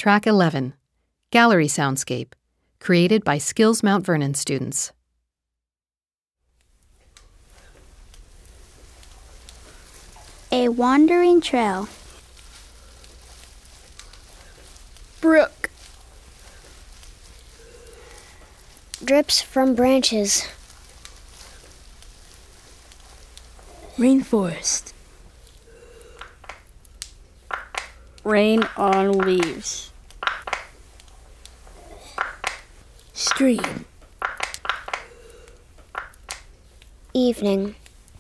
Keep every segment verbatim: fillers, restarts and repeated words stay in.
Track eleven, Gallery Soundscape, created by Skills Mount Vernon students. A wandering trail. Brook. Drips from branches. Rainforest. Rain on leaves. Stream. Evening.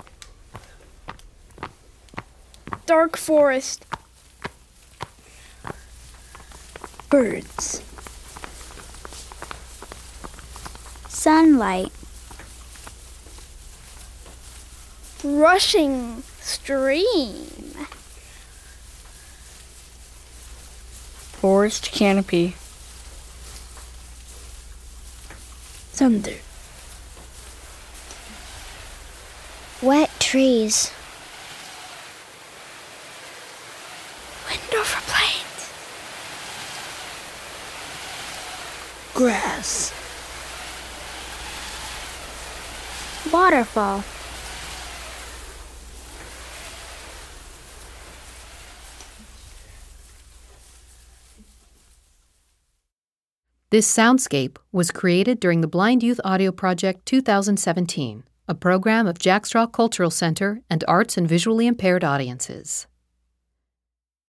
Dark forest. Birds. Sunlight. Rushing stream. Forest canopy. Thunder. Wet trees. Wind over plains. Grass. Waterfall. This soundscape was created during the Blind Youth Audio Project two thousand seventeen, a program of Jack Straw Cultural Center and Arts and Visually Impaired Audiences.